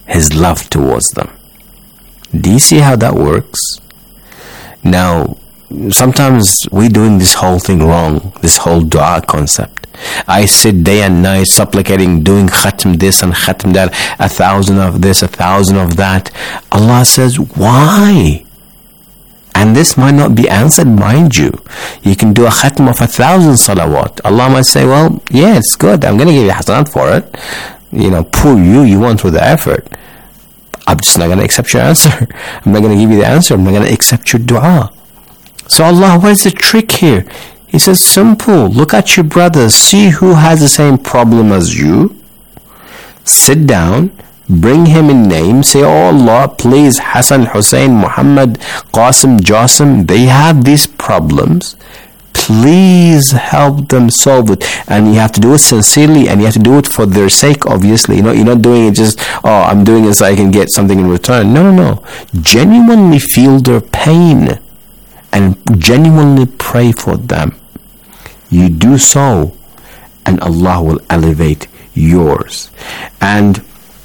His love towards them. Do you see how that works? Now, sometimes we're doing this whole thing wrong, this whole dua concept. I sit day and night supplicating, doing khatm this and khatm that, 1,000 of this, 1,000 of that. Allah says, why? And this might not be answered, mind you. You can do a khatm of 1,000 salawat. Allah might say, well, yeah, it's good. I'm going to give you hasanat for it. Poor you went through the effort. I'm just not going to accept your answer. I'm not going to give you the answer. I'm not going to accept your dua. So Allah, what is the trick here? He says, simple. Look at your brothers. See who has the same problem as you. Sit down. Bring him in name. Say, oh Allah, please, Hassan, Hussein, Muhammad, Qasim, Jasim, they have these problems. Please help them solve it. And you have to do it sincerely, and you have to do it for their sake, obviously. You're not doing it just, I'm doing it so I can get something in return. No. Genuinely feel their pain and genuinely pray for them. You do so, and Allah will elevate yours. And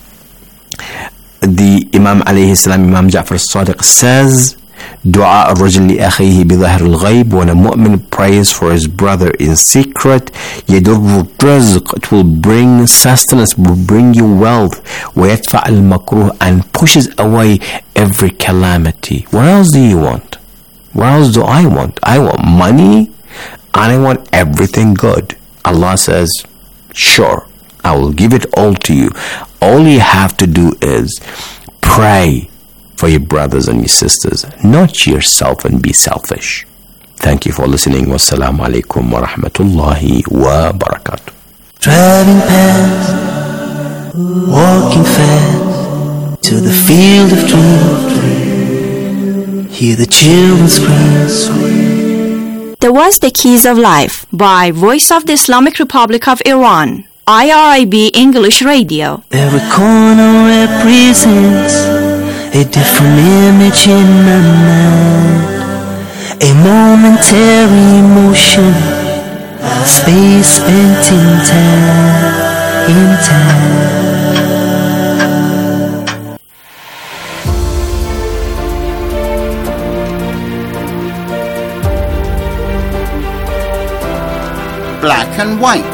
the Imam alayhi salam, Imam Ja'far as-Sadiq says, Dua ar-rajul li akhihi bi dhahr al-ghayb, when a mu'min prays for his brother in secret, yadurru rizq, it will bring sustenance, will bring you wealth, wa yadfa' al-makruh, and pushes away every calamity. What else do you want? What else do I want? I want money, and I want everything good. Allah says, sure, I will give it all to you. All you have to do is pray for your brothers and your sisters, not yourself, and be selfish. Thank you for listening. Wassalamu alaikum wa rahmatullahi wa barakatuh. Driving past, walking fast to the field of dreams. Hear the children scream. That was The Keys of Life by Voice of the Islamic Republic of Iran, IRIB English Radio. Every corner represents a different image in my mind, a momentary emotion, space spent in time. Black and white.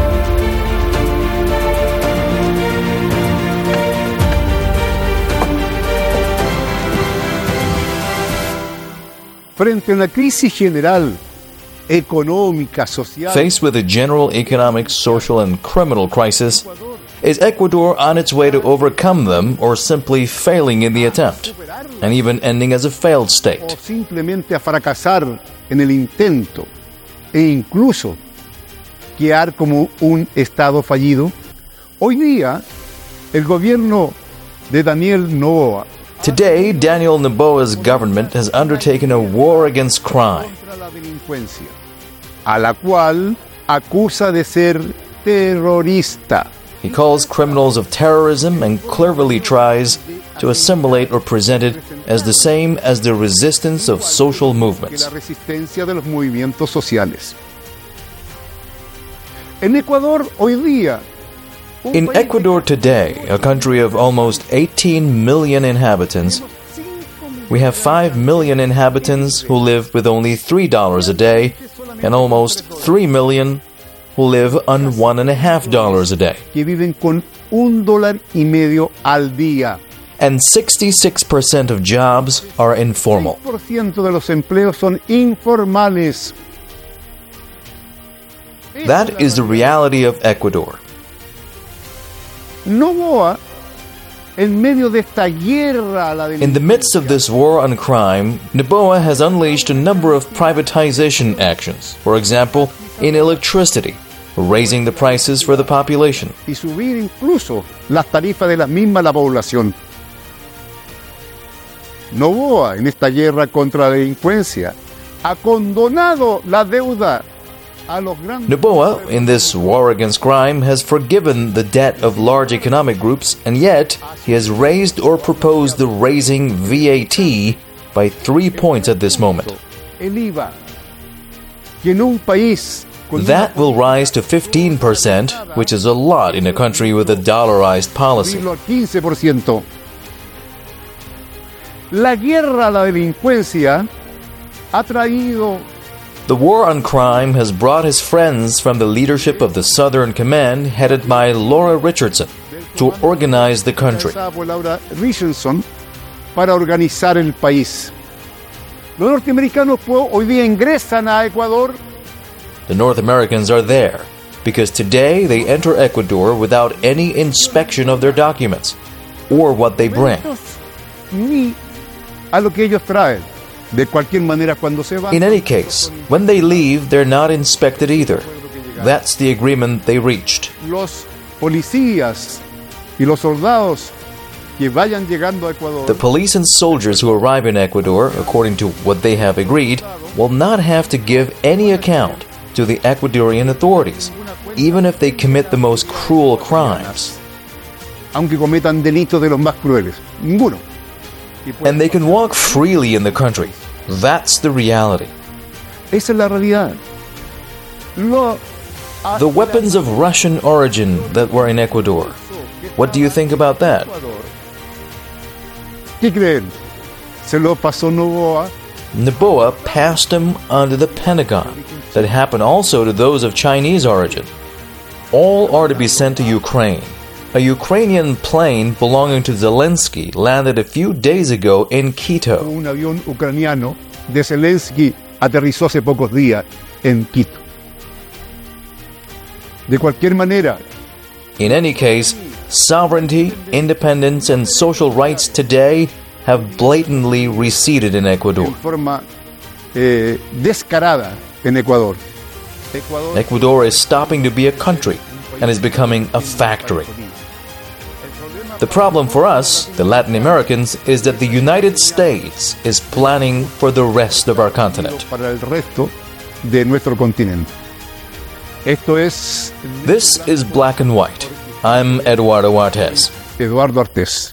Frente a una crisis general, económica, social. Faced with a general economic, social, and criminal crisis, is Ecuador on its way to overcome them, or simply failing in the attempt, and even ending as a failed state? O simplemente a fracasar en el intento, e incluso quedar como un estado fallido. Hoy día, el gobierno de Daniel Noboa, today, Daniel Noboa's government has undertaken a war against crime, contra la delincuencia, a la cual acusa de ser terrorista. He calls criminals of terrorism and cleverly tries to assimilate or present it as the same as the resistance of social movements. La resistencia de los movimientos sociales. En Ecuador hoy día, in Ecuador today, a country of almost 18 million inhabitants, we have 5 million inhabitants who live with only $3 a day, and almost 3 million who live on $1.50 a day. Que viven con $1.50 al día. And 66% of jobs are informal. 6% de los empleos son informales. That is the reality of Ecuador. Noboa, en medio de esta guerra a la In the midst of this war on crime, Noboa has unleashed a number of privatization actions. For example, in electricity, raising the prices for the population. Y subir incluso las tarifas de la población. Noboa, en esta guerra contra la delincuencia, ha condonado la deuda. Noboa, in this war against crime, has forgiven the debt of large economic groups, and yet he has raised or proposed the raising VAT by 3 points at this moment. El IVA, que en un país That will rise to 15%, which is a lot in a country with a dollarized policy. Subirlo al 15%. La guerra a la delincuencia ha traído The war on crime has brought his friends from the leadership of the Southern Command, headed by Laura Richardson, to organize the country. por Laura Richardson para organizar el país. Los norteamericanos hoy día ingresan a Ecuador The North Americans are there because today they enter Ecuador without any inspection of their documents or what they bring. ni a lo que ellos traen. De cualquier manera, cuando se van, In any case, when they leave, they're not inspected either. That's the agreement they reached. los policías y los soldados que vayan llegando a Ecuador The police and soldiers who arrive in Ecuador, according to what they have agreed, will not have to give any account to the Ecuadorian authorities, even if they commit the most cruel crimes. aunque cometan delitos de los más crueles. Ninguno. And they can walk freely in the country. That's the reality. Esa es la realidad. The weapons of Russian origin that were in Ecuador. What do you think about that? ¿Qué creen? Se lo pasó Noboa. Noboa passed them under the Pentagon. That happened also to those of Chinese origin. All are to be sent to Ukraine. A Ukrainian plane belonging to Zelensky landed a few days ago in Quito. Un avión ucraniano de Zelensky aterrizó hace pocos días en Quito. De cualquier manera, In any case, sovereignty, independence, and social rights today have blatantly receded in Ecuador. en forma descarada en Ecuador. Ecuador is stopping to be a country and is becoming a factory. The problem for us, the Latin Americans, is that the United States is planning for the rest of our continent. Para el resto de nuestro continente. Esto es This is Black and White. I'm Eduardo Artes. Eduardo Artés.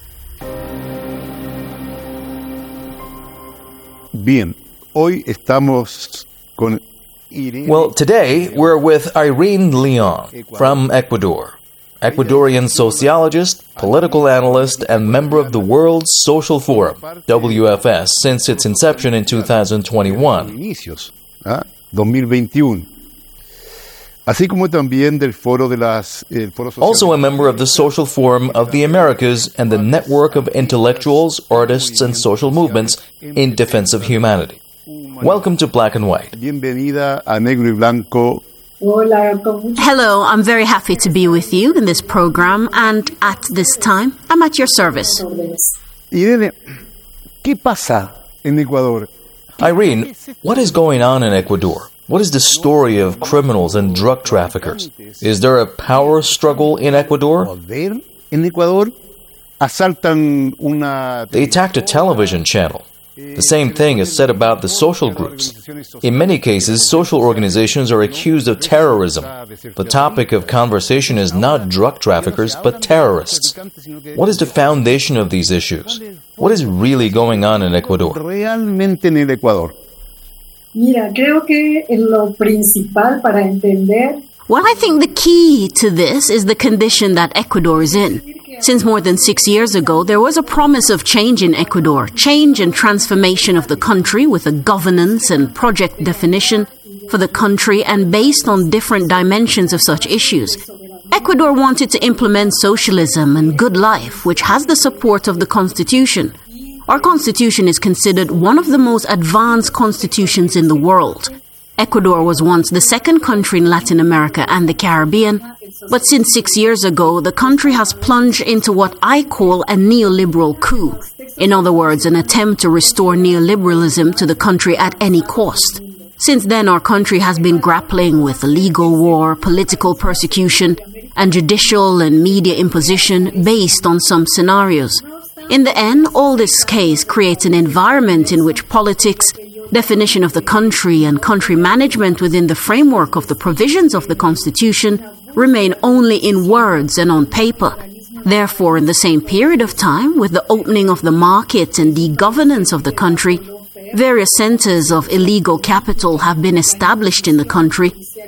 Bien, hoy estamos con Irene. Well, today we're with Irene Leon from Ecuador, Ecuadorian sociologist, political analyst, and member of the World Social Forum, WFS, since its inception in 2021. Inicios, 2021. Así como también del foro de las foro social. Also a member of the Social Forum of the Americas and the network of intellectuals, artists, and social movements in defense of humanity. Welcome to Black and White. Bienvenida a Negro y Blanco. Hello, I'm very happy to be with you in this program, and at this time, I'm at your service. Irene, ¿qué pasa en Ecuador? Irene, what is going on in Ecuador? What is the story of criminals and drug traffickers? Is there a power struggle in Ecuador? Poder en Ecuador. Asaltan una. They attacked a television channel. The same thing is said about the social groups. In many cases, social organizations are accused of terrorism. The topic of conversation is not drug traffickers, but terrorists. What is the foundation of these issues? What is really going on in Ecuador? Realmente en el Ecuador. Mira, creo que lo principal para entender. Well, I think the key to this is the condition that Ecuador is in. Since more than 6 years ago, there was a promise of change in Ecuador, change and transformation of the country with a governance and project definition for the country and based on different dimensions of such issues. Ecuador wanted to implement socialism and good life, which has the support of the Constitution. Our Constitution is considered one of the most advanced constitutions in the world. Ecuador was once the second country in Latin America and the Caribbean, but since 6 years ago, the country has plunged into what I call a neoliberal coup. In other words, an attempt to restore neoliberalism to the country at any cost. Since then, our country has been grappling with legal war, political persecution, and judicial and media imposition based on some scenarios. In the end, all this case creates an environment in which politics, definition of the country, and country management within the framework of the provisions of the Constitution remain only in words and on paper. Therefore, in the same period of time, with the opening of the market and the governance of the country, various centers of illegal capital have been established in the country,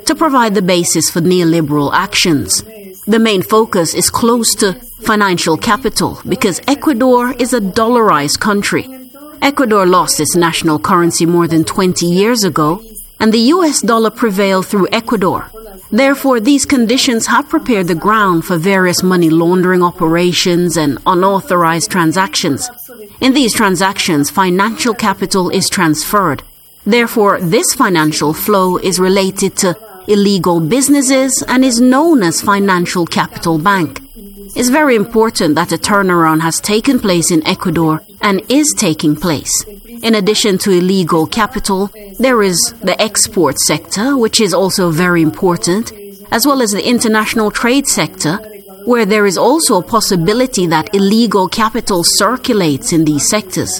to provide the basis for neoliberal actions. The main focus is close to financial capital because Ecuador is a dollarized country. Ecuador lost its national currency more than 20 years ago, and the US dollar prevailed through Ecuador. Therefore, these conditions have prepared the ground for various money laundering operations and unauthorized transactions. In these transactions, financial capital is transferred. Therefore, this financial flow is related to illegal businesses and is known as Financial Capital Bank. It's very important that a turnaround has taken place in Ecuador and is taking place. In addition to illegal capital, there is the export sector, which is also very important, as well as the international trade sector, where there is also a possibility that illegal capital circulates in these sectors.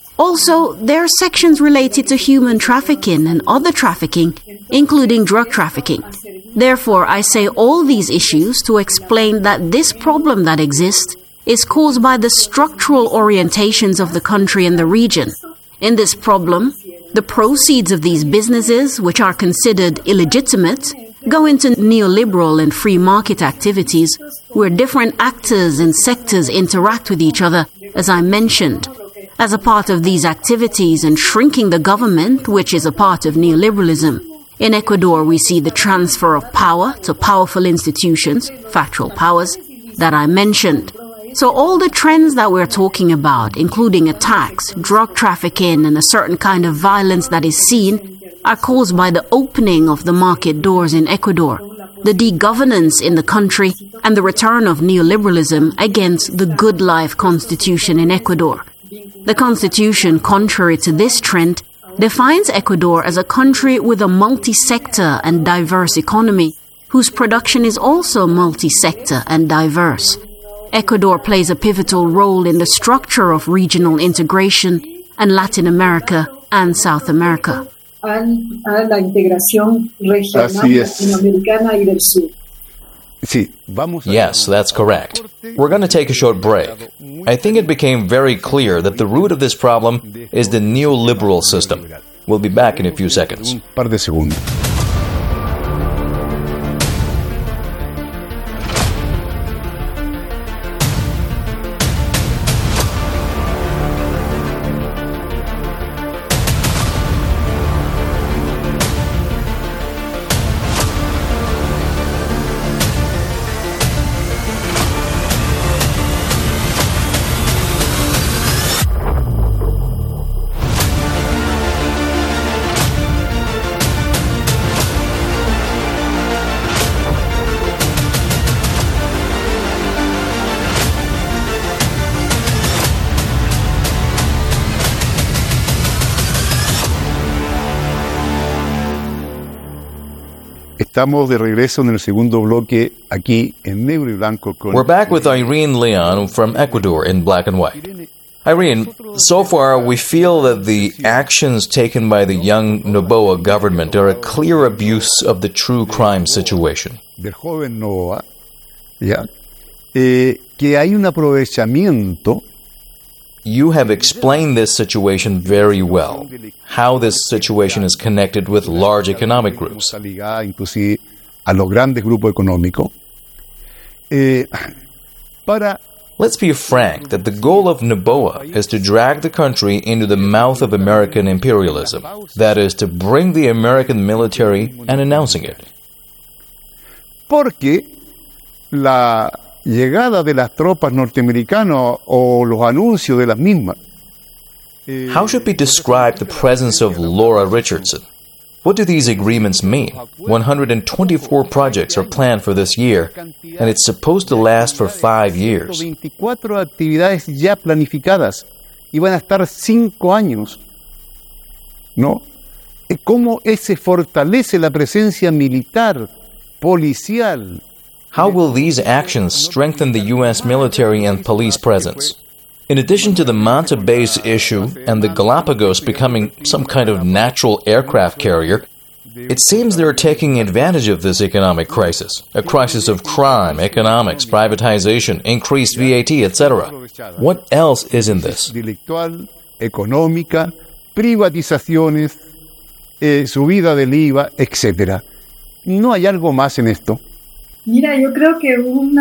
Also, there are sections related to human trafficking and other trafficking, including drug trafficking. Therefore, I say all these issues to explain that this problem that exists is caused by the structural orientations of the country and the region. In this problem, the proceeds of these businesses, which are considered illegitimate, go into neoliberal and free market activities, where different actors and sectors interact with each other, as I mentioned. As a part of these activities and shrinking the government, which is a part of neoliberalism, in Ecuador we see the transfer of power to powerful institutions, factual powers, that I mentioned. So all the trends that we're talking about, including attacks, drug trafficking, and a certain kind of violence that is seen, are caused by the opening of the market doors in Ecuador, the de-governance in the country, and the return of neoliberalism against the good life constitution in Ecuador. The constitution, contrary to this trend, defines Ecuador as a country with a multi-sector and diverse economy, whose production is also multi-sector and diverse. Ecuador plays a pivotal role in the structure of regional integration in Latin America and South America. A la integración regional latinoamericana y del sur. Yes, that's correct. We're going to take a short break. I think it became very clear that the root of this problem is the neoliberal system. We'll be back in a few seconds. Estamos de regreso en el segundo bloque aquí en Negro y Blanco. We're back with Irene Leon from Ecuador in Black and White. Irene, so far we feel that the actions taken by the young Noboa government are a clear abuse of the true crime situation. Del joven Noboa, que hay un aprovechamiento. You have explained this situation very well, how this situation is connected with large economic groups. Inclusive a los grandes grupos económicos. Let's be frank that the goal of Noboa is to drag the country into the mouth of American imperialism, that is, to bring the American military and announcing it. Porque la llegada de las tropas norteamericanas o los anuncios de las mismas. How should we describe the presence of Laura Richardson? What do these agreements mean? 124 projects are planned for this year, and it's supposed to last for 5 years. 24 actividades ya planificadas y van a estar 5 años. ¿No? ¿Cómo se fortalece la presencia militar, policial? How will these actions strengthen the U.S. military and police presence? In addition to the Manta base issue and the Galapagos becoming some kind of natural aircraft carrier, it seems they're taking advantage of this economic crisis, a crisis of crime, economics, privatization, increased VAT, etc. What else is in this? Intelectual, económica, privatizaciones, subida del IVA, etc. ¿No hay algo más en esto? Mira, yo creo que un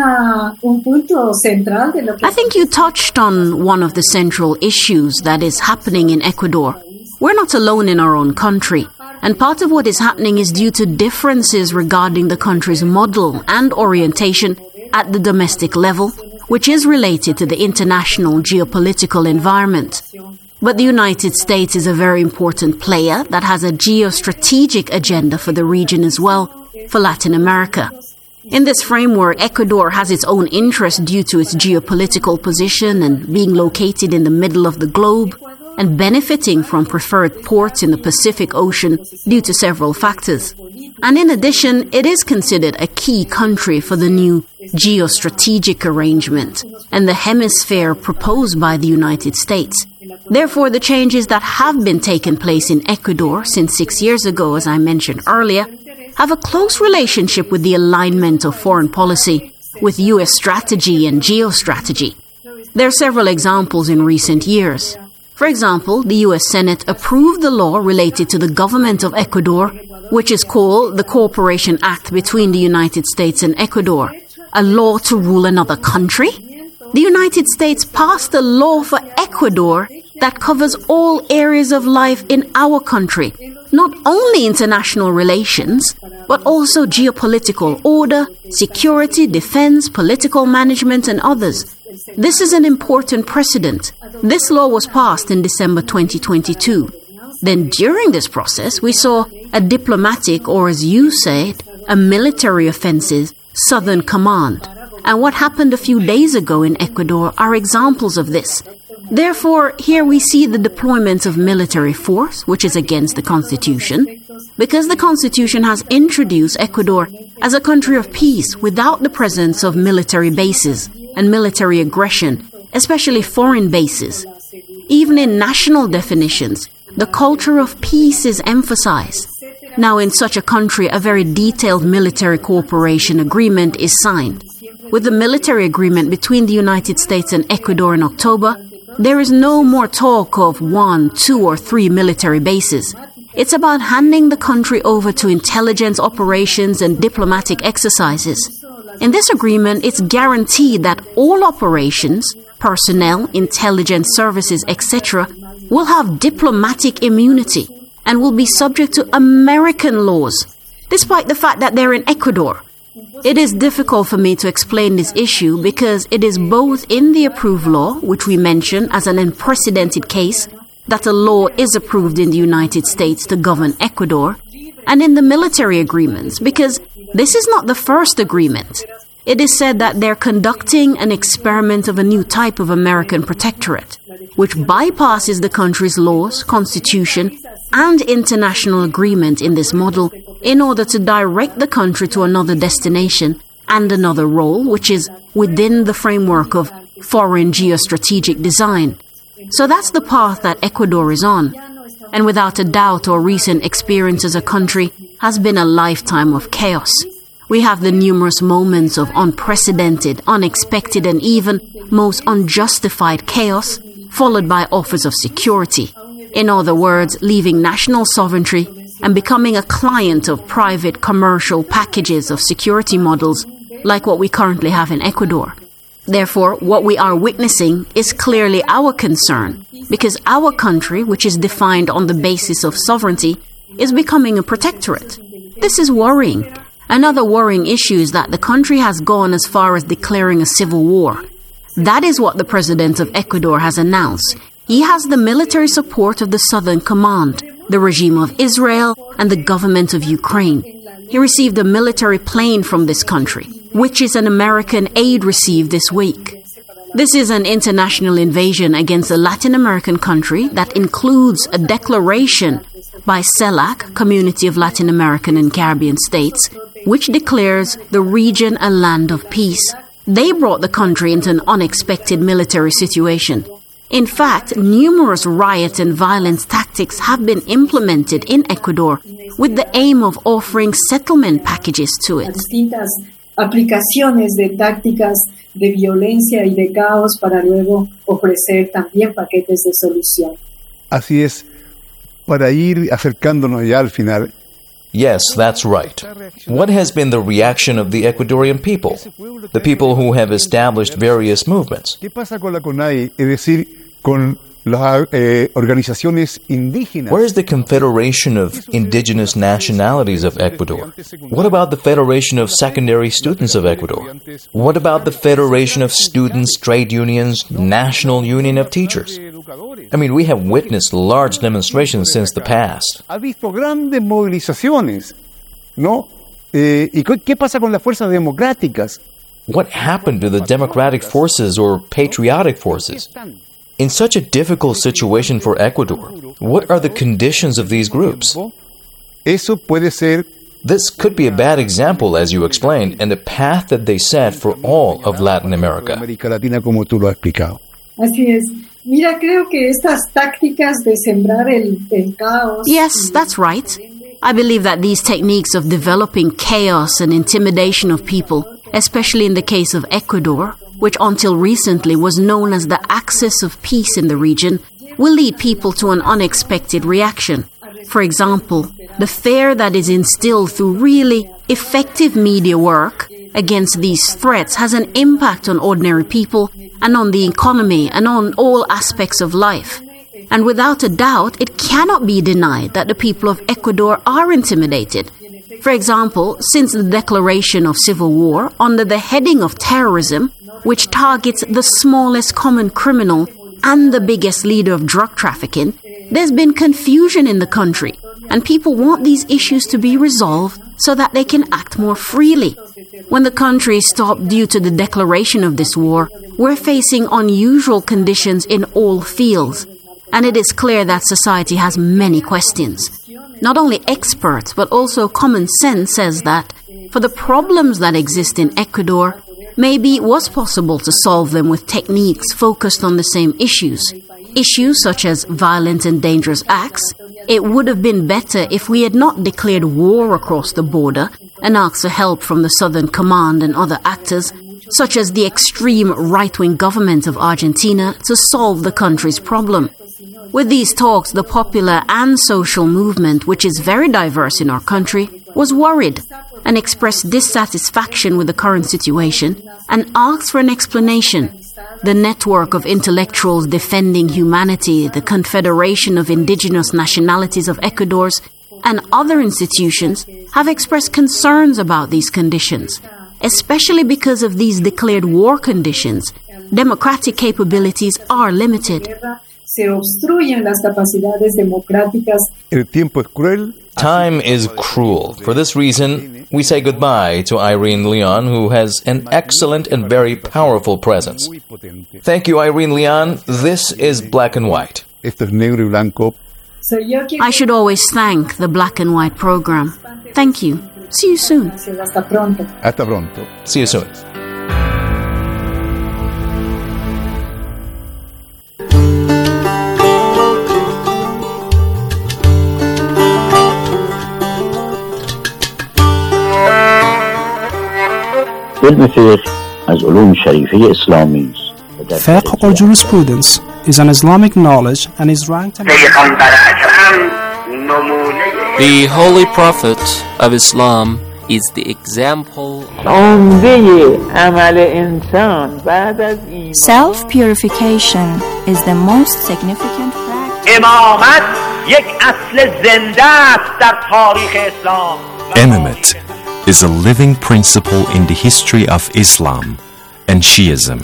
punto central de lo que... I think you touched on one of the central issues that is happening in Ecuador. We're not alone in our own country, and part of what is happening is due to differences regarding the country's model and orientation at the domestic level, which is related to the international geopolitical environment. But the United States is a very important player that has a geostrategic agenda for the region as well, for Latin America. In this framework, Ecuador has its own interest due to its geopolitical position and being located in the middle of the globe and benefiting from preferred ports in the Pacific Ocean due to several factors. And in addition, it is considered a key country for the new geostrategic arrangement and the hemisphere proposed by the United States. Therefore, the changes that have been taking place in Ecuador since 6 years ago, as I mentioned earlier, have a close relationship with the alignment of foreign policy with U.S. strategy and geostrategy. There are several examples in recent years. For example, the U.S. Senate approved the law related to the government of Ecuador, which is called the Cooperation Act between the United States and Ecuador, a law to rule another country. The United States passed a law for Ecuador that covers all areas of life in our country, not only international relations, but also geopolitical order, security, defense, political management, and others. This is an important precedent. This law was passed in December 2022. Then during this process, we saw a diplomatic, or as you said, a military offensive, Southern Command. And what happened a few days ago in Ecuador are examples of this. Therefore, here we see the deployment of military force, which is against the Constitution, because the Constitution has introduced Ecuador as a country of peace without the presence of military bases and military aggression, especially foreign bases. Even in national definitions, the culture of peace is emphasized. Now, in such a country, a very detailed military cooperation agreement is signed. With the military agreement between the United States and Ecuador in October, there is no more talk of 1, 2, or 3 military bases. It's about handing the country over to intelligence operations and diplomatic exercises. In this agreement, it's guaranteed that all operations, personnel, intelligence services, etc., will have diplomatic immunity and will be subject to American laws, despite the fact that they're in Ecuador. It is difficult for me to explain this issue because it is both in the approved law, which we mention as an unprecedented case, that a law is approved in the United States to govern Ecuador, and in the military agreements, because this is not the first agreement. It is said that they're conducting an experiment of a new type of American protectorate, which bypasses the country's laws, constitution, and international agreement in this model in order to direct the country to another destination and another role, which is within the framework of foreign geostrategic design. So that's the path that Ecuador is on. And without a doubt, our recent experience as a country has been a lifetime of chaos. We have the numerous moments of unprecedented, unexpected, and even most unjustified chaos, followed by offers of security. In other words, leaving national sovereignty and becoming a client of private commercial packages of security models like what we currently have in Ecuador. Therefore, what we are witnessing is clearly our concern, because our country, which is defined on the basis of sovereignty, is becoming a protectorate. This is worrying. Another worrying issue is that the country has gone as far as declaring a civil war. That is what the president of Ecuador has announced. He has the military support of the Southern Command, the regime of Israel, and the government of Ukraine. He received a military plane from this country, which is an American aid received this week. This is an international invasion against a Latin American country that includes a declaration by CELAC, Community of Latin American and Caribbean States, which declares the region a land of peace. They brought the country into an unexpected military situation. In fact, numerous riot and violence tactics have been implemented in Ecuador with the aim of offering settlement packages to it. Distintas aplicaciones de tácticas de violencia y de caos para luego ofrecer también paquetes de solución. Así es, para ir acercándonos ya al final, Yes, that's right. What has been the reaction of the Ecuadorian people? The people who have established various movements. ¿Qué pasa con la CONAIE? Es decir, con las organizaciones indígenas. Where is the Confederation of Indigenous Nationalities of Ecuador? What about the Federation of Secondary Students of Ecuador? What about the Federation of Students, Trade Unions, National Union of Teachers? I mean, we have witnessed large demonstrations since the past. Ha visto grandes movilizaciones, ¿no? ¿Y qué pasa con las fuerzas democráticas? What happened to the democratic forces or patriotic forces? In such a difficult situation for Ecuador, what are the conditions of these groups? Eso puede ser. This could be a bad example, as you explained, and the path that they set for all of Latin America. América Latina, como tú lo has explicado. Así es. Mira, creo que estas tácticas de sembrar el caos. Yes, that's right. I believe that these techniques of developing chaos and intimidation of people, especially in the case of Ecuador, which until recently was known as the axis of peace in the region, will lead people to an unexpected reaction. For example, the fear that is instilled through really effective media work against these threats has an impact on ordinary people and on the economy and on all aspects of life. And without a doubt, it cannot be denied that the people of Ecuador are intimidated. For example, since the declaration of civil war under the heading of terrorism, which targets the smallest common criminal and the biggest leader of drug trafficking, there's been confusion in the country, and people want these issues to be resolved so that they can act more freely. When the country stopped due to the declaration of this war, we're facing unusual conditions in all fields, and it is clear that society has many questions. Not only experts, but also common sense says that for the problems that exist in Ecuador, maybe it was possible to solve them with techniques focused on the same issues. Issues such as violent and dangerous acts. It would have been better if we had not declared war across the border and asked for help from the Southern Command and other actors, such as the extreme right-wing government of Argentina, to solve the country's problem. With these talks, the popular and social movement, which is very diverse in our country, was worried and expressed dissatisfaction with the current situation and asked for an explanation. The network of intellectuals defending humanity, the Confederation of Indigenous Nationalities of Ecuador, and other institutions have expressed concerns about these conditions, especially because of these declared war conditions. Democratic capabilities are limited. Se obstruyen las capacidades democráticas. El tiempo es cruel. Time is cruel. For this reason, we say goodbye to Irene Leon, who has an excellent and very powerful presence. Thank you, Irene Leon. This is Black and White. Esto es negro y blanco. I should always thank the Black and White program. Thank you. See you soon. Hasta pronto. Hasta pronto. See you soon. Fiqh or jurisprudence is an Islamic knowledge and is ranked The Holy Prophet of Islam is the example. Self-purification is the most significant practice. Imamate is a living principle in the history of Islam and Shiism.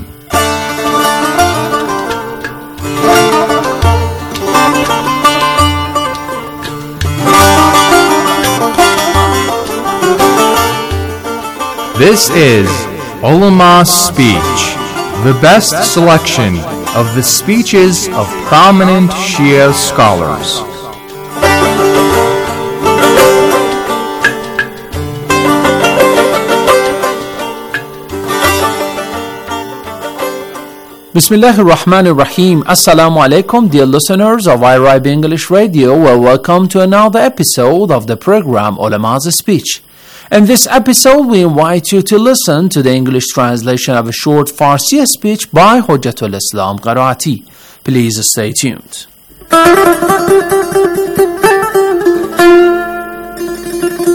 This is Ulama Speech, the best selection of the speeches of prominent Shia scholars. Bismillahir Rahmanir Rahim. Assalamu alaikum, dear listeners of IRIB English Radio. Welcome to another episode of the program Ulama's Speech. In this episode, we invite you to listen to the English translation of a short Farsi speech by Hujjatul Islam Qaraati. Please stay tuned.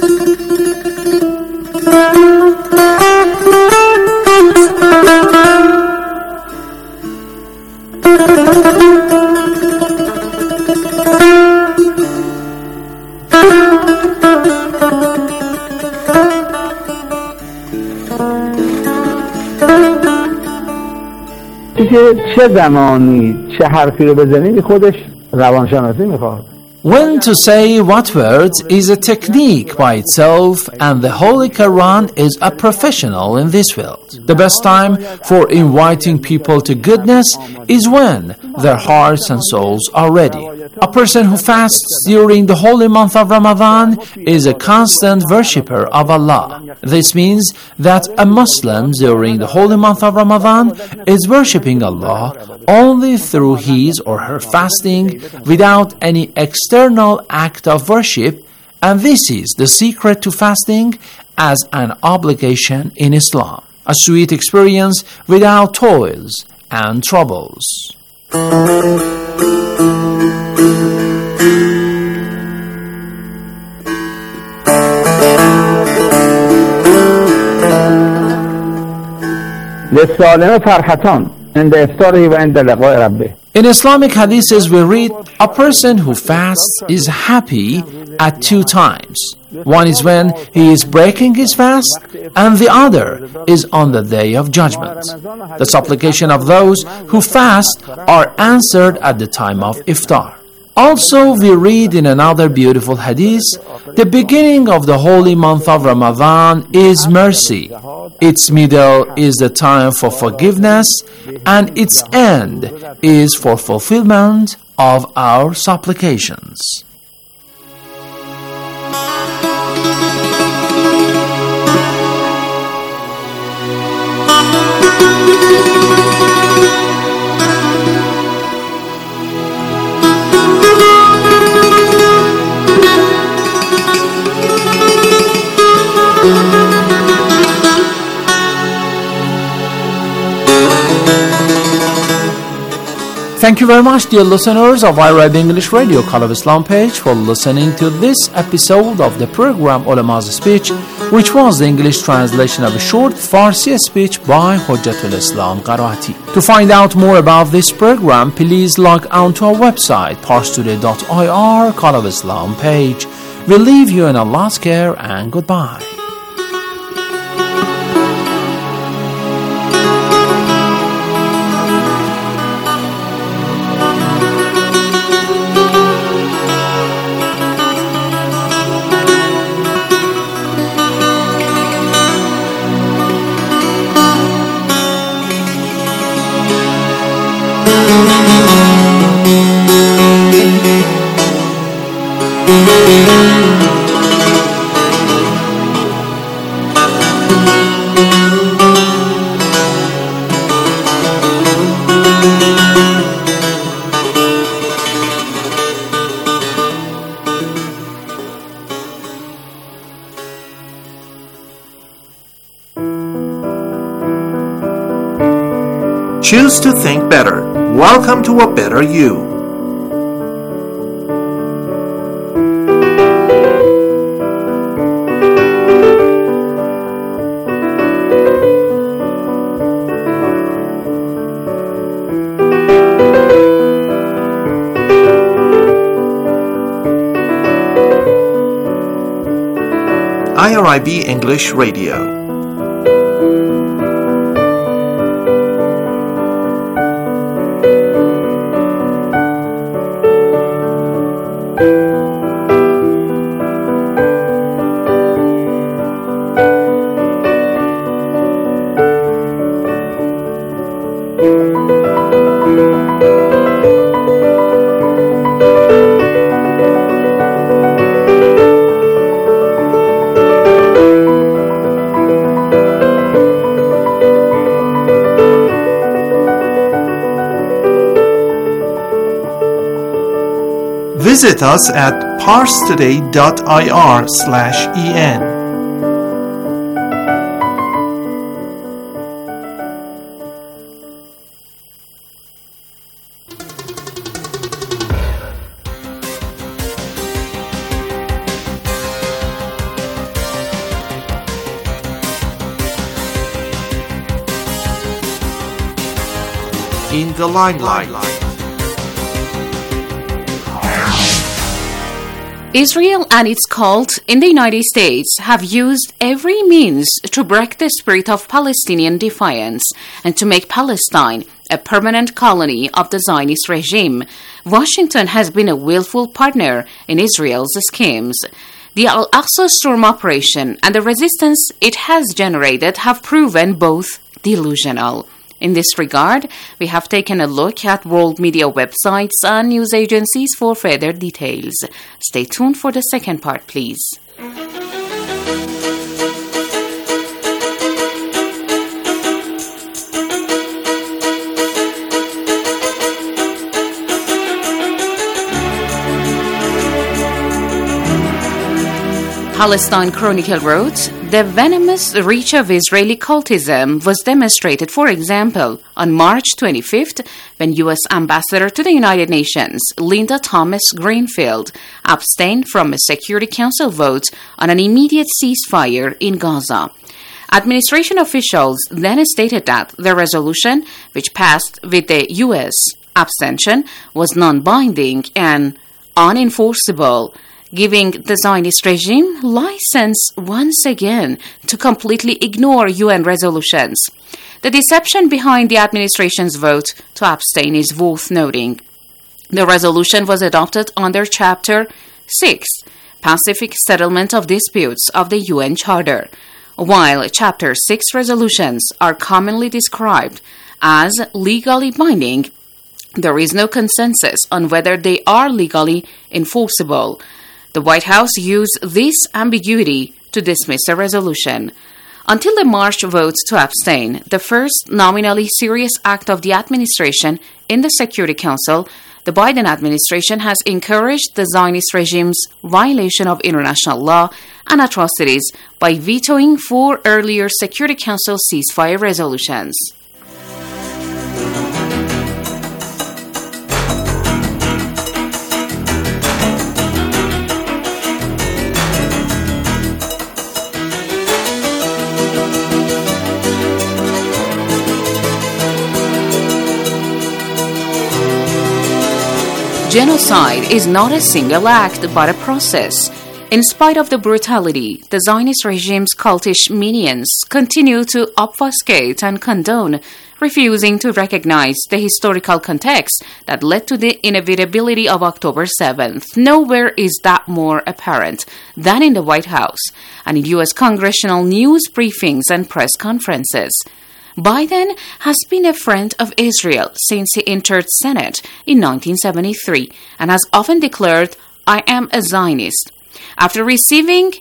چه زمانی چه حرفی رو بزنید خودش روانشناسی میخواد. When to say what words is a technique by itself, and the Holy Quran is a professional in this field. The best time for inviting people to goodness is when their hearts and souls are ready. A person who fasts during the holy month of Ramadan is a constant worshipper of Allah. This means that a Muslim during the holy month of Ramadan is worshipping Allah only through his or her fasting without any external act of worship, and this is the secret to fasting as an obligation in Islam. A sweet experience without toils and troubles. للصائم فرحتان عند افطاره و عند لقاء ربه. In Islamic hadiths we read, a person who fasts is happy at two times. One is when he is breaking his fast, and the other is on the day of judgment. The supplication of those who fast are answered at the time of iftar. Also, we read in another beautiful hadith, the beginning of the holy month of Ramadan is mercy. Its middle is the time for forgiveness, and its end is for fulfillment of our supplications. Thank you very much, dear listeners of iRibe English Radio Call of Islam page, for listening to this episode of the program Ulama's Speech, which was the English translation of a short Farsi speech by Hujjatul Islam Qara'ati. To find out more about this program, please log on to our website, parstoday.ir Call of Islam page. We leave you in Allah's care, and goodbye. Choose to think better. Welcome to a better you. IRIB English Radio. Visit us at parstoday.ir/en. the limelight. Israel and its cult in the United States have used every means to break the spirit of Palestinian defiance and to make Palestine a permanent colony of the Zionist regime. Washington has been a willful partner in Israel's schemes. The Al-Aqsa storm operation and the resistance it has generated have proven both delusional. In this regard, we have taken a look at world media websites and news agencies for further details. Stay tuned for the second part, please. Palestine Chronicle wrote, the venomous reach of Israeli cultism was demonstrated, for example, on March 25th, when U.S. Ambassador to the United Nations, Linda Thomas-Greenfield, abstained from a Security Council vote on an immediate ceasefire in Gaza. Administration officials then stated that the resolution, which passed with the U.S. abstention, was non-binding and unenforceable, giving the Zionist regime license once again to completely ignore UN resolutions. The deception behind the administration's vote to abstain is worth noting. The resolution was adopted under Chapter 6, Pacific Settlement of Disputes of the UN Charter. While Chapter 6 resolutions are commonly described as legally binding, there is no consensus on whether they are legally enforceable. The White House used this ambiguity to dismiss a resolution. Until the March vote to abstain, the first nominally serious act of the administration in the Security Council, the Biden administration has encouraged the Zionist regime's violation of international law and atrocities by vetoing 4 earlier Security Council ceasefire resolutions. Genocide is not a single act, but a process. In spite of the brutality, the Zionist regime's cultish minions continue to obfuscate and condone, refusing to recognize the historical context that led to the inevitability of October 7th. Nowhere is that more apparent than in the White House and in U.S. congressional news briefings and press conferences. Biden has been a friend of Israel since he entered Senate in 1973 and has often declared, I am a Zionist. After receiving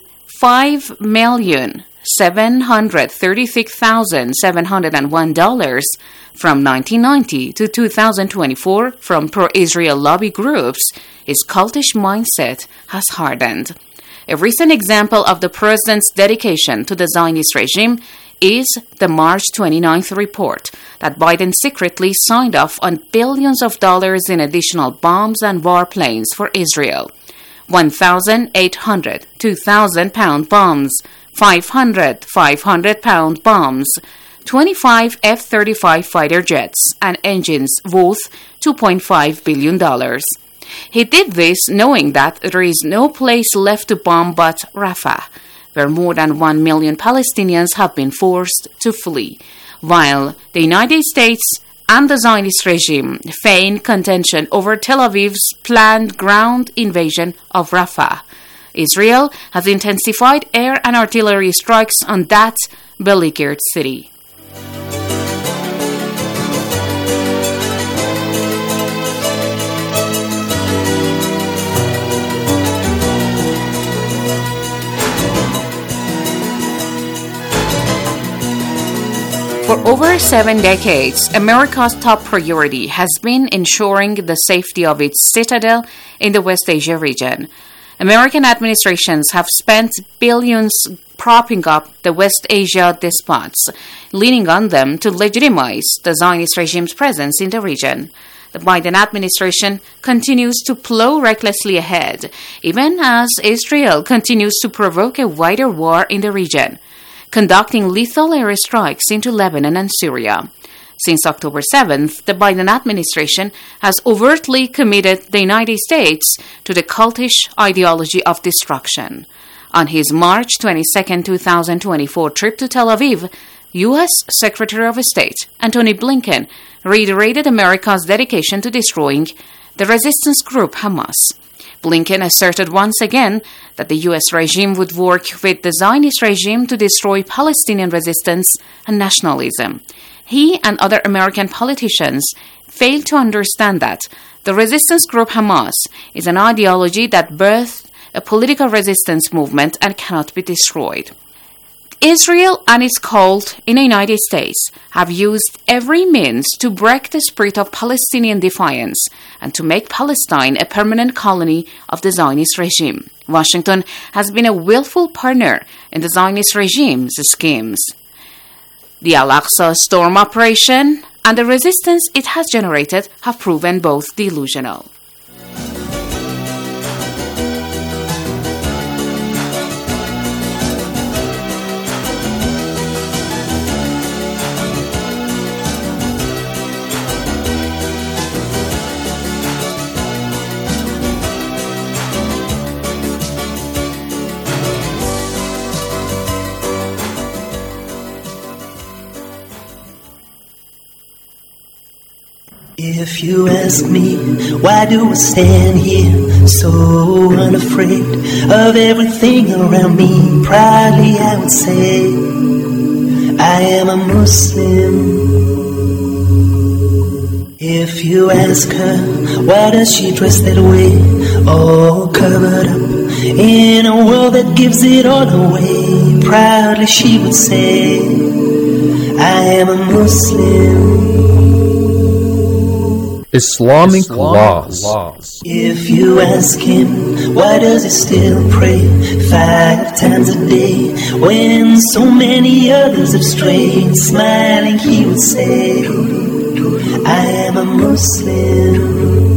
$5,736,701 from 1990 to 2024 from pro-Israel lobby groups, his cultish mindset has hardened. A recent example of the president's dedication to the Zionist regime is the March 29th report that Biden secretly signed off on billions of dollars in additional bombs and warplanes for Israel. 1,800 2,000-pound bombs, 500 500-pound bombs, 25 F-35 fighter jets, and engines worth $2.5 billion. He did this knowing that there is no place left to bomb but Rafah, where more than 1 million Palestinians have been forced to flee, while the United States and the Zionist regime feign contention over Tel Aviv's planned ground invasion of Rafah. Israel has intensified air and artillery strikes on that beleaguered city. For over 7 decades, America's top priority has been ensuring the safety of its citadel in the West Asia region. American administrations have spent billions propping up the West Asia despots, leaning on them to legitimize the Zionist regime's presence in the region. The Biden administration continues to plow recklessly ahead, even as Israel continues to provoke a wider war in the region, conducting lethal airstrikes into Lebanon and Syria. Since October 7th, the Biden administration has overtly committed the United States to the cultish ideology of destruction. On his March 22, 2024 trip to Tel Aviv, U.S. Secretary of State Antony Blinken reiterated America's dedication to destroying the resistance group Hamas. Blinken asserted once again that the U.S. regime would work with the Zionist regime to destroy Palestinian resistance and nationalism. He and other American politicians failed to understand that the resistance group Hamas is an ideology that birthed a political resistance movement and cannot be destroyed. Israel and its cult in the United States have used every means to break the spirit of Palestinian defiance and to make Palestine a permanent colony of the Zionist regime. Washington has been a willful partner in the Zionist regime's schemes. The Al-Aqsa storm operation and the resistance it has generated have proven both delusional. If you ask me, why do I stand here so unafraid of everything around me? Proudly I would say, I am a Muslim. If you ask her, why does she dress that way, all covered up in a world that gives it all away? Proudly she would say, I am a Muslim. Islamic laws. If you ask him, why does he still pray 5 times a day when so many others have strayed? Smiling he would say, I am a Muslim.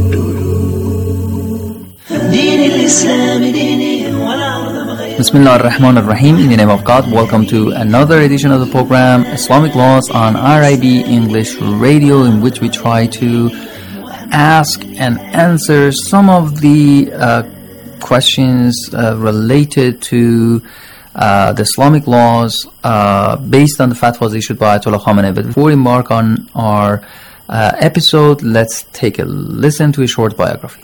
Bismillah ar-Rahman ar-Rahim. In the name of God, welcome to another edition of the program Islamic Laws on RIB English Radio, in which we try to ask and answer some of the questions related to the Islamic laws based on the fatwas issued by Ayatollah Khamenei. But before we embark on our episode, let's take a listen to a short biography.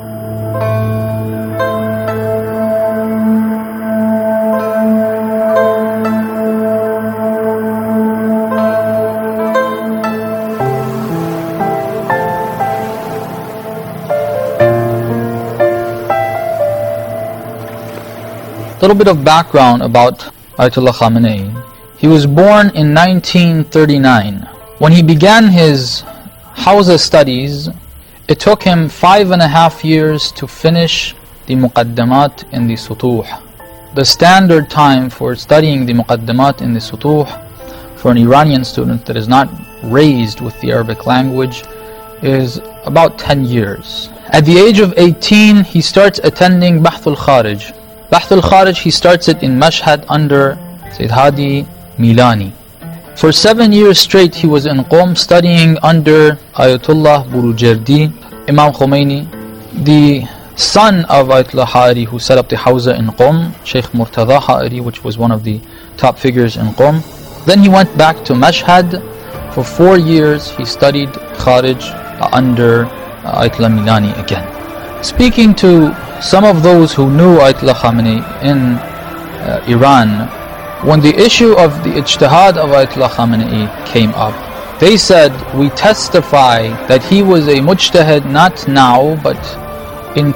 A little bit of background about Ayatollah Khamenei. He was born in 1939. When he began his Hawza studies, it took him 5.5 years to finish the Muqaddamat in the Sutuh. The standard time for studying the Muqaddamat in the Sutuh for an Iranian student that is not raised with the Arabic language is about 10 years. At the age of 18, he starts attending Bahth al-Kharij. Bahth al-Kharij, he starts it in Mashhad under Sayyid Hadi Milani. For 7 years straight, he was in Qom studying under Ayatollah Burujerdi, Imam Khomeini, the son of Ayatollah Ha'ari, who set up the Hawza in Qom, Sheikh Murtada Ha'ari, which was one of the top figures in Qom. Then he went back to Mashhad. For 4 years, he studied Kharij under Ayatollah Milani again. Speaking to some of those who knew Ayatollah Khamenei in Iran, when the issue of the ijtihad of Ayatollah Khamenei came up, they said, we testify that he was a mujtahid not now, but in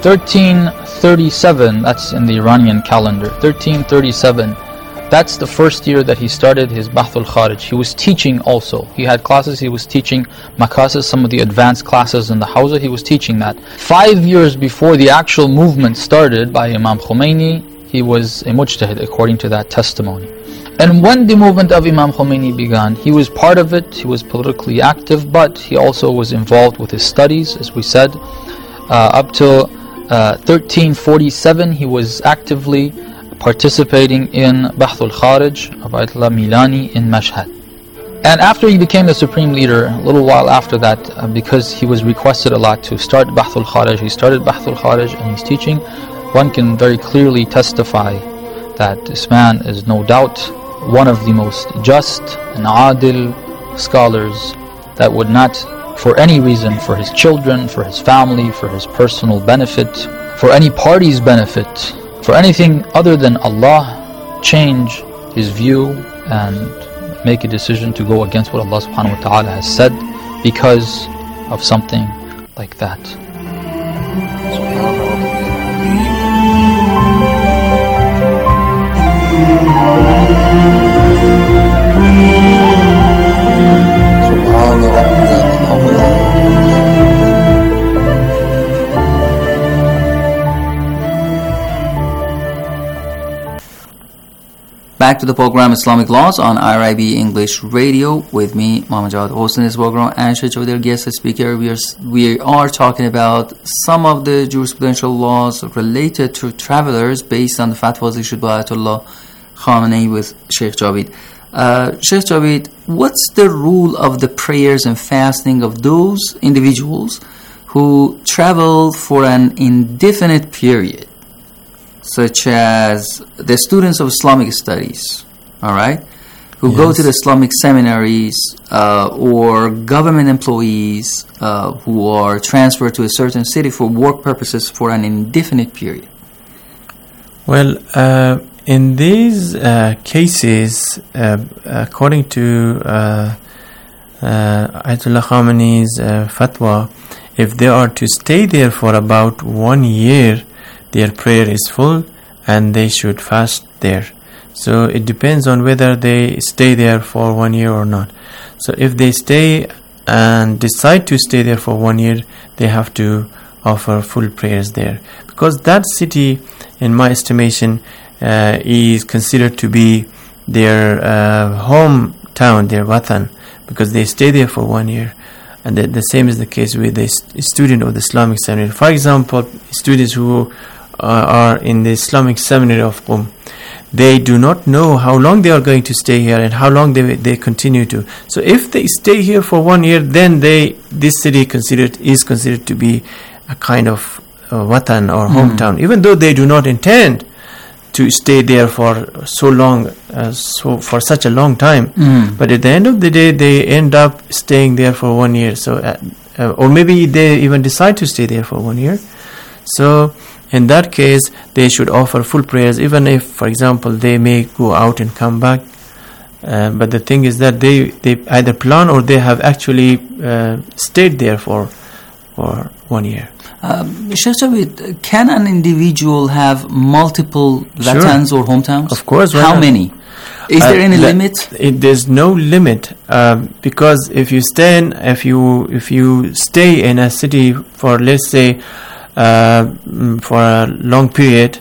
1337, that's in the Iranian calendar, 1337, that's the first year that he started his Bahth al-Kharij. He was teaching also. He had classes, he was teaching makasis, some of the advanced classes in the Hawza, he was teaching that. 5 years before the actual movement started by Imam Khomeini, he was a mujtahid according to that testimony. And when the movement of Imam Khomeini began, he was part of it, he was politically active, but he also was involved with his studies, as we said. Up till 1347, he was actively participating in Bahth al-Kharij of Ayatollah Milani in Mashhad. And after he became the supreme leader, a little while after that, because he was requested a lot to start Bahth al-Kharij, he started Bahth al-Kharij and he's teaching. One can very clearly testify that this man is no doubt one of the most just and adil scholars that would not, for any reason, for his children, for his family, for his personal benefit, for any party's benefit, for anything other than Allah, change his view and make a decision to go against what Allah subhanahu wa ta'ala has said because of something like that. Back to the program Islamic Laws on IRIB English Radio with me, Muhammad Jawad, hosting this program, and Sheikh Chaudhry, guest speaker. We are talking about some of the jurisprudential laws related to travelers based on the fatwas issued by Ayatollah Khamenei with Sheikh Javid. Sheikh Javid, what's the rule of the prayers and fasting of those individuals who travel for an indefinite period, such as the students of Islamic studies, all right, who go to the Islamic seminaries, or government employees who are transferred to a certain city for work purposes for an indefinite period? Well, in these cases, according to Ayatollah Khamenei's fatwa, if they are to stay there for about 1 year, their prayer is full and they should fast there. So it depends on whether they stay there for 1 year or not. So if they stay and decide to stay there for 1 year, they have to offer full prayers there, because that city, in my estimation, is considered to be their hometown, their watan, because they stay there for 1 year. And the same is the case with the student of the Islamic seminary. For example, students who are in the Islamic seminary of Qom, they do not know how long they are going to stay here and how long they continue to. So if they stay here for 1 year, then this city is considered to be a kind of watan or hometown, even though they do not intend to stay there for so long, for such a long time. But at the end of the day, they end up staying there for 1 year. So, or maybe they even decide to stay there for 1 year. So in that case, they should offer full prayers, even if, for example, they may go out and come back. But the thing is that they either plan or they have actually stayed there for 1 year. Sheikh Javid, can an individual have multiple watans or hometowns? Of course. How many? Is there any limit? There's no limit, because if you stay in a city for, let's say, for a long period,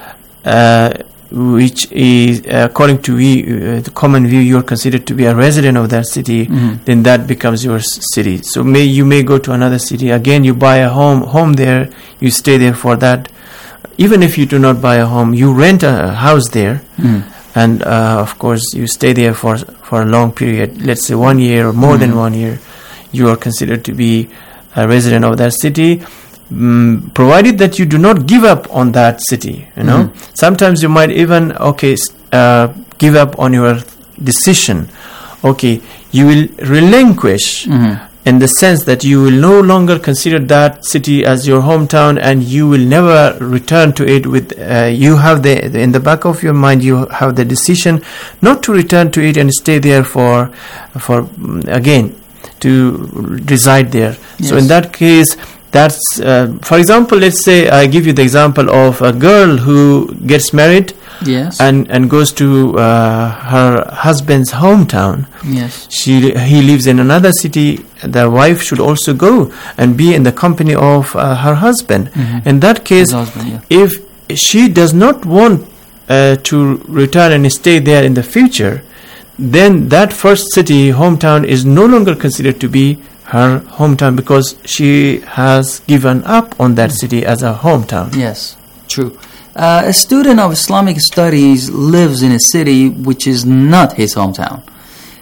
which is, according to the common view, you're considered to be a resident of that city, then that becomes your city. So you may go to another city, again you buy a home there, you stay there for that. Even if you do not buy a home, you rent a house there, and of course you stay there for a long period, let's say 1 year or more than 1 year, you are considered to be a resident of that city, provided that you do not give up on that city. Sometimes you might even give up on your decision. You will relinquish in the sense that you will no longer consider that city as your hometown, and you will never return to it. With you have in the back of your mind, you have the decision not to return to it and stay there for again to reside there. Yes. So in that case, that's for example, let's say I give you the example of a girl who gets married, and goes to her husband's hometown. Yes, he lives in another city. The wife should also go and be in the company of her husband. In that case, if she does not want to return and stay there in the future, then that first city, hometown, is no longer considered to be her hometown, because she has given up on that city as a hometown. Yes, true. A student of Islamic studies lives in a city which is not his hometown.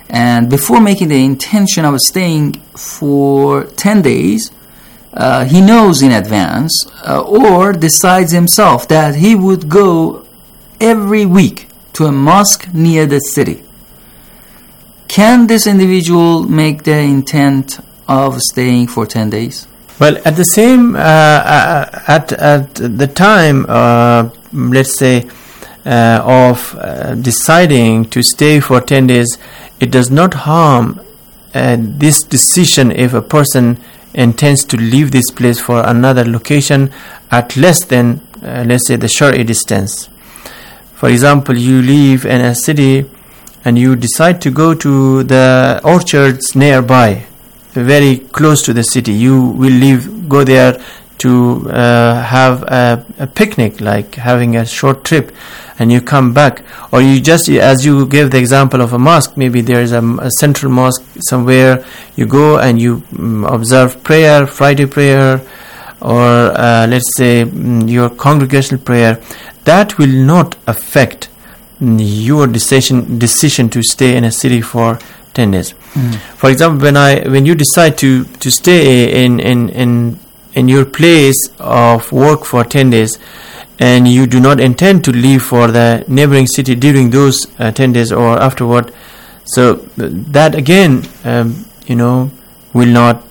and before making the intention of staying for 10 days, he knows in advance or decides himself that he would go every week to a mosque near the city. Can this individual make the intent of staying for 10 days? Well, at the same at the time, let's say, of deciding to stay for 10 days, it does not harm this decision if a person intends to leave this place for another location at less than, let's say, the Shar'i distance. For example, you live in a city and you decide to go to the orchards nearby, very close to the city. You will go there to have a picnic, like having a short trip, and you come back. Or you just, as you gave the example of a mosque, maybe there is a central mosque somewhere, you go and you observe prayer, Friday prayer, or let's say your congregational prayer. That will not affect your decision to stay in a city for 10 days. For example, when you decide to stay in your place of work for 10 days, and you do not intend to leave for the neighboring city during those 10 days or afterward, so that again, will not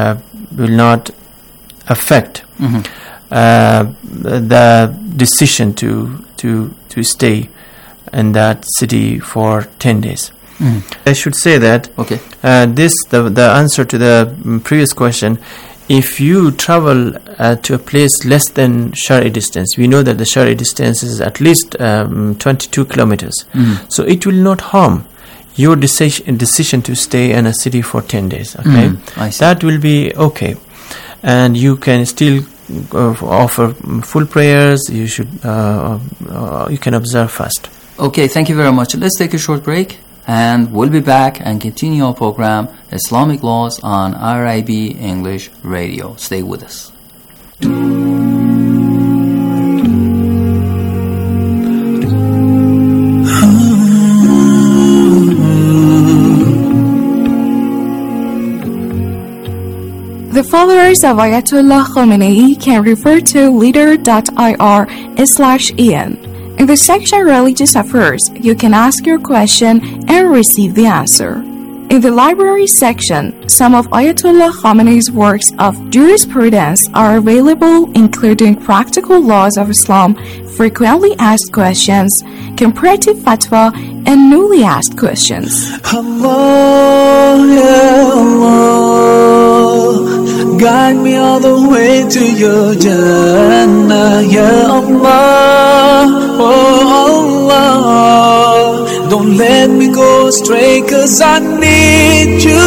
affect the decision to stay in that city for 10 days. I should say that the answer to the previous question, if you travel to a place less than Shar'i distance, we know that the Shar'i distance is at least 22 kilometers. So it will not harm your decision to stay in a city for 10 days. Okay, that will be okay, and you can still offer full prayers. You should you can observe fast. Okay, thank you very much. Let's take a short break, and we'll be back and continue our program, Islamic Laws, on RIB English Radio. Stay with us. The followers of Ayatollah Khamenei can refer to leader.ir/en. In the section Religious Affairs, you can ask your question and receive the answer. In the Library section, some of Ayatollah Khamenei's works of jurisprudence are available, including Practical Laws of Islam, Frequently Asked Questions, Comparative Fatwa, and Newly Asked Questions. Allah, ya Allah, guide me all the way to your Jannah, ya Allah, oh Allah, don't let me go astray, 'cause I need you.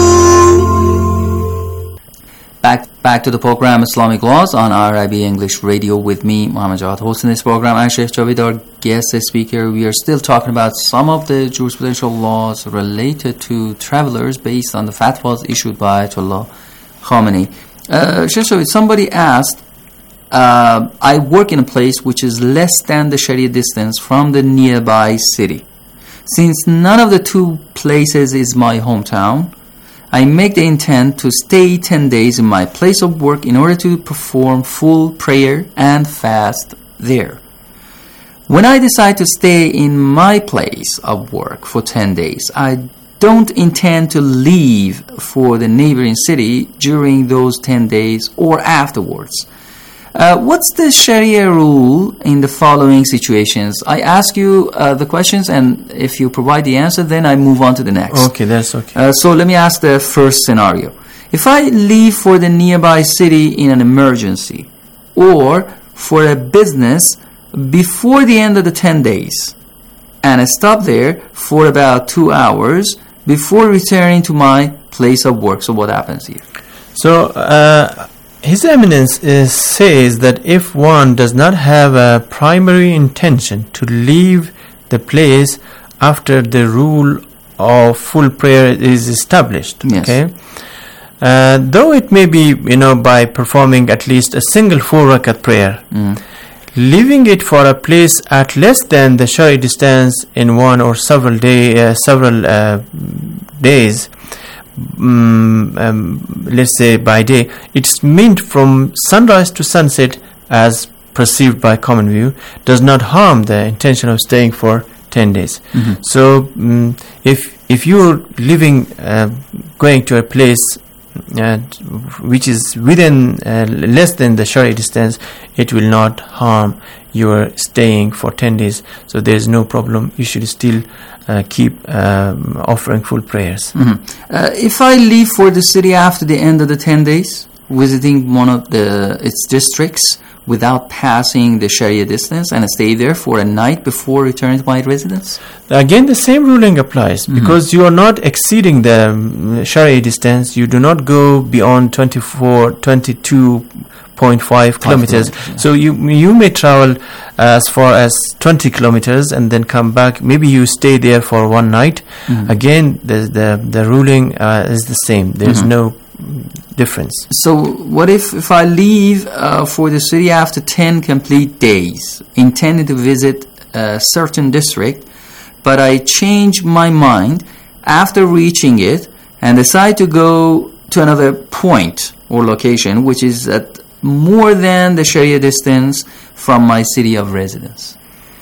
Back to the program Islamic Laws on RIB English Radio with me, Muhammad Jawad, hosting this program, and Sheikh Javid, our guest speaker. We are still talking about some of the jurisprudential laws related to travelers based on the fatwas issued by Ayatollah Khamenei. Sheikh Javid, somebody asked, I work in a place which is less than the Sharia distance from the nearby city. Since none of the two places is my hometown, I make the intent to stay 10 days in my place of work in order to perform full prayer and fast there. When I decide to stay in my place of work for 10 days, I don't intend to leave for the neighboring city during those 10 days or afterwards. What's the Sharia rule in the following situations? I ask you the questions, and if you provide the answer, then I move on to the next. Okay, that's okay. So let me ask the first scenario. If I leave for the nearby city in an emergency or for a business before the end of the 10 days, and I stop there for about 2 hours before returning to my place of work, so what happens here? So, His Eminence says that if one does not have a primary intention to leave the place after the rule of full prayer is established, okay, though it may be, by performing at least a single 4 rakat prayer, leaving it for a place at less than the Shari distance in one or several days, let's say by day, it's meant from sunrise to sunset as perceived by common view, does not harm the intention of staying for 10 days. So if you're living, going to a place which is within less than the Shari distance, it will not harm your staying for 10 days. So there's no problem. You should still keep offering full prayers. If I leave for the city after the end of the 10 days, visiting one of its districts without passing the Sharia distance, and stay there for a night before returning to my residence? Again, the same ruling applies, because you are not exceeding the Sharia distance. You do not go beyond 22.5 kilometers. So you may travel as far as 20 kilometers and then come back. Maybe you stay there for one night. Again, the ruling is the same. There's no difference. So what if I leave for the city after 10 complete days, intending to visit a certain district, but I change my mind after reaching it and decide to go to another point or location which is at more than the Sharia distance from my city of residence?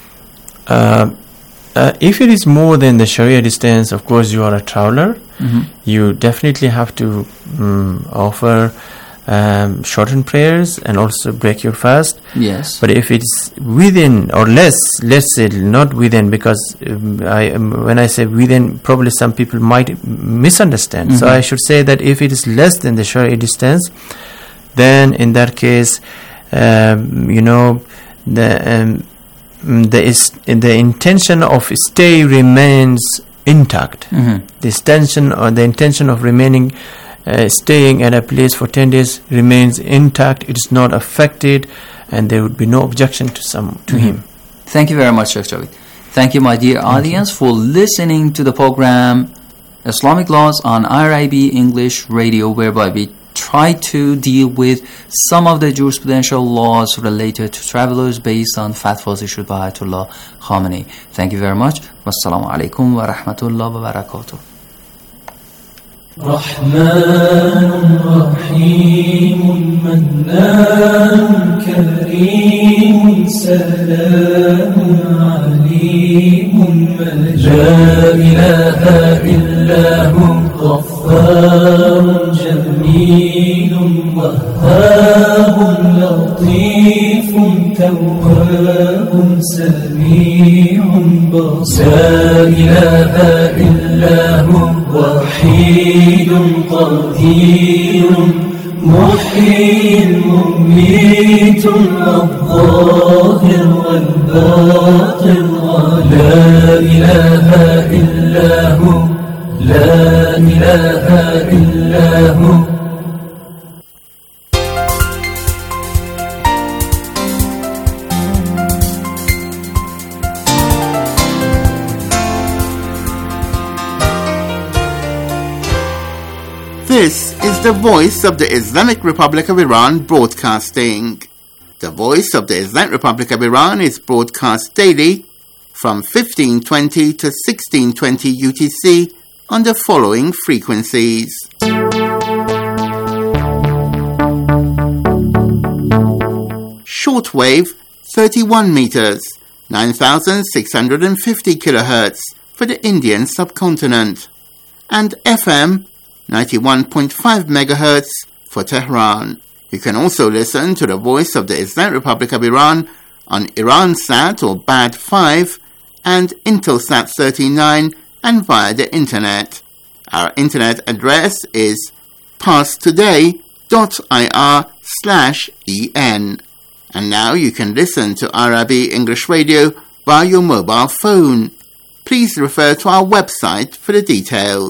If it is more than the Sharia distance, of course you are a traveler. You definitely have to offer shortened prayers and also break your fast. Yes. But if it's within or less, let's say not within, because when I say within, probably some people might misunderstand. So I should say that if it is less than the Sharia distance, then in that case, the intention of stay remains intact. The intention of remaining staying at a place for 10 days remains intact. It is not affected, and there would be no objection to him. Thank you very much, Sheikh Javed. Thank you, my dear audience, for listening to the program Islamic Laws on IRIB English Radio, whereby we try to deal with some of the jurisprudential laws related to travelers based on fatwas issued by Ayatollah Khamenei. Thank you very much. Wassalamu alaikum wa rahmatullah wa barakatuh. رحمن رحيم منان كريم سلام عليم لا إله إلا هو غفار جميل وهاب لطيف تواب سميع بصير لا إله إلا هو وحيد قدير محيي مميت الظاهر والباطن لا إله إلا هو لا إله إلا هو. This is the Voice of the Islamic Republic of Iran broadcasting. The Voice of the Islamic Republic of Iran is broadcast daily from 1520 to 1620 UTC on the following frequencies. Shortwave 31 meters, 9650 kilohertz for the Indian subcontinent, and FM 91.5 megahertz for Tehran. You can also listen to the Voice of the Islamic Republic of Iran on Iransat or BAD 5 and Intelsat 39 and via the internet. Our internet address is parstoday.ir/en. And now you can listen to IRIB English Radio via your mobile phone. Please refer to our website for the details.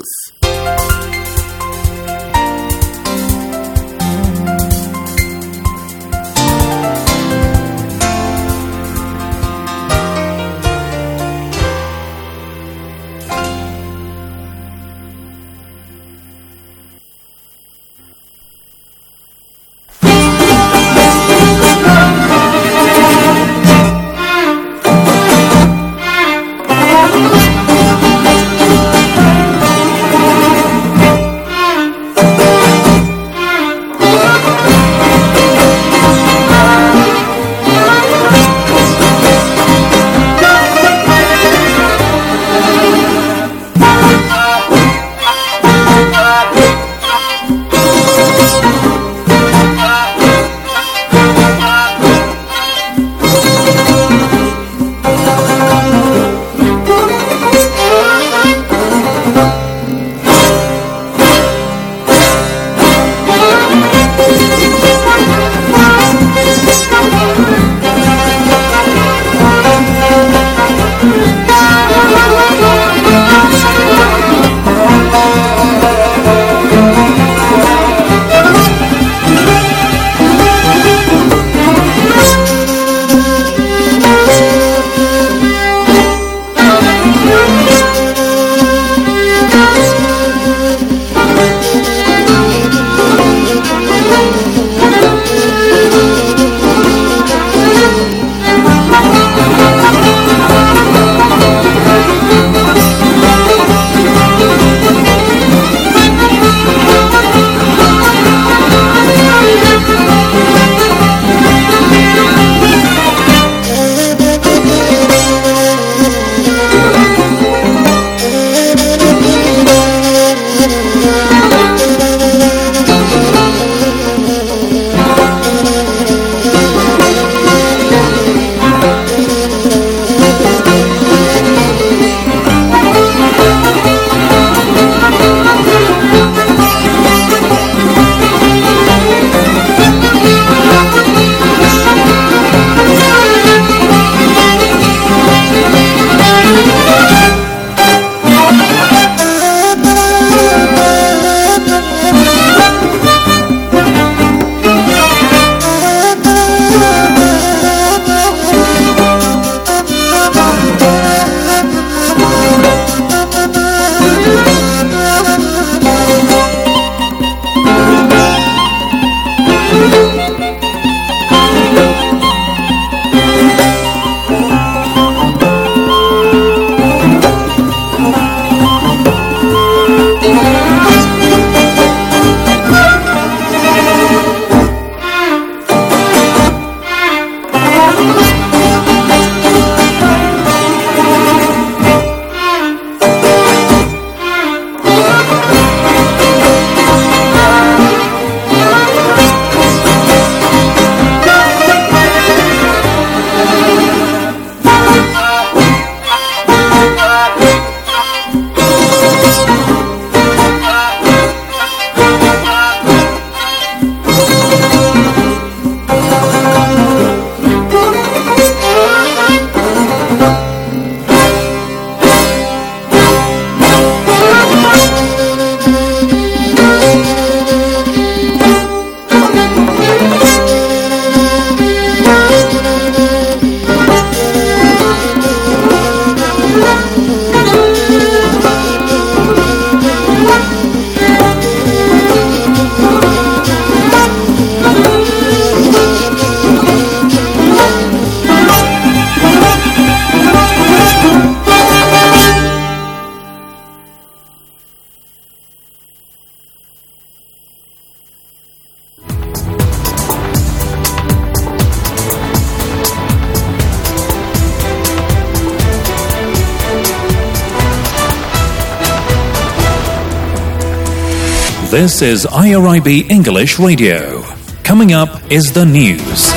This is IRIB English Radio. Coming up is the news.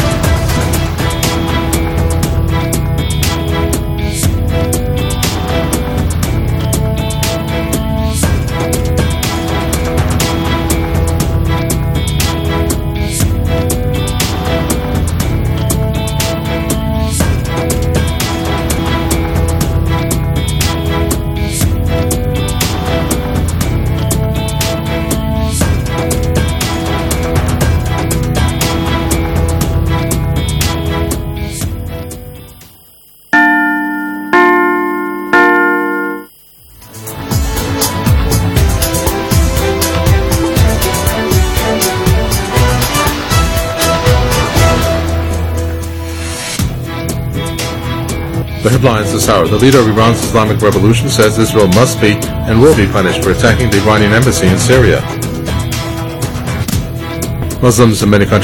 The headlines this hour. The leader of Iran's Islamic Revolution says Israel must be and will be punished for attacking the Iranian embassy in Syria. Muslims in many countries